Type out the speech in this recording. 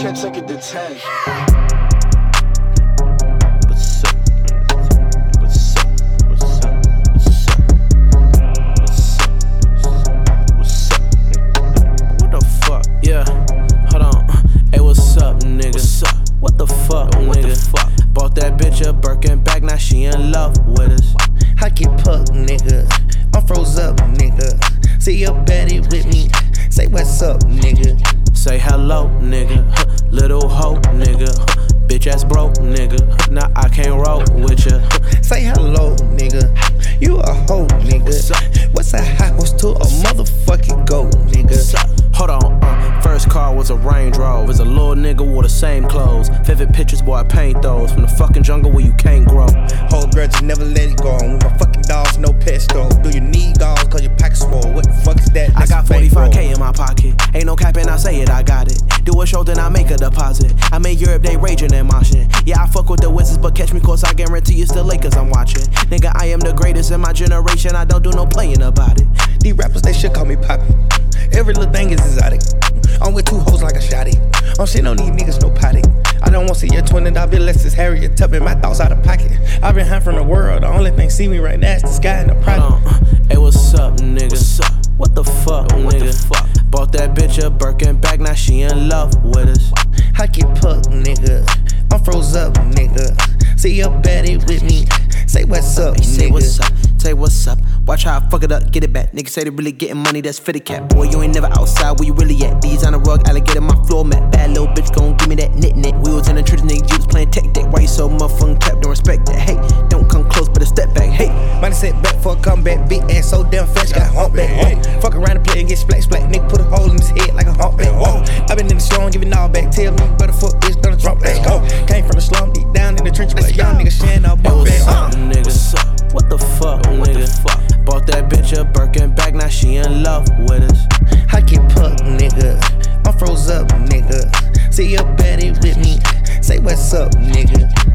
can't take it to 10. What's up? What the fuck? Yeah, hold on. Hey, what's up, nigga? What's up? What the fuck, nigga? Bought that bitch a Birkin bag, now she in love with us. I get pucked, nigga. I'm froze up, nigga. See your baddie with me. Say what's up, nigga. Say hello, nigga. Little hoe, nigga. Bitch ass broke, nigga. Now I can't roll with ya. Say hello, nigga. You a hoe, nigga. What's a house to a motherfucking goat, nigga? Hold on, first car was a Range Rover. It's a little nigga wore the same clothes. Vivid pictures, boy, I paint those. From the fucking jungle where you can't grow. Whole girl just never let it go. With my fucking dogs, no pesto. Do you need dogs cause your pocket's swole? What the fuck is that? I got 45K in my pocket. Ain't no cap and I say it, I got it. Do a show, then I make a deposit. I'm in Europe, they raging and moshing. Yeah, I fuck with the Wizards, but catch me cause I guarantee it's the Lakers I'm watching. Nigga, I am the greatest in my generation. I don't do no playing about it. These rappers, they should call me Poppy. Every little thing is exotic. I'm with two hoes like a shotty. I'm shit on these niggas, no potty. I don't want to see your $20 bill unless it's Harriet Tubman. My thoughts out of pocket. I've been high from the world. The only thing see me right now is the sky and the product. Hey, what's up, nigga? What's up? What the fuck, nigga? Bought that bitch a Birkin bag, now she in love with us. I get pucked, nigga. I'm froze up, nigga. See your baddie with me. Say what's up, nigga. Say what's up, say what's up. Watch how I fuck it up, get it back. Niggas say they really getting money, that's fitted cap. Boy, you ain't never outside, where you really at? These on the rug, alligator my floor mat. Bad little bitch gon' give me that knit. We was in the trenches, niggas, you was playing tech deck. Why you so motherfucking cap? Don't respect that. Hey, don't come close, but a step back. Hey, money set back for a comeback. Big ass so damn fast, got humpback. Fuck around and play and get splat. Nigga put a hole in his head like a humpback. I been in the show and give it all back. Tell me where the fuck is gonna drop that. Came from the slum, deep down in the trench, but young niggas sharing all bump back. Nigga, what the fuck, nigga? Bought that bitch a Birkin bag, now she in love with us. I get pucked, nigga. I'm froze up, nigga. See your baddie with me. Say what's up, nigga.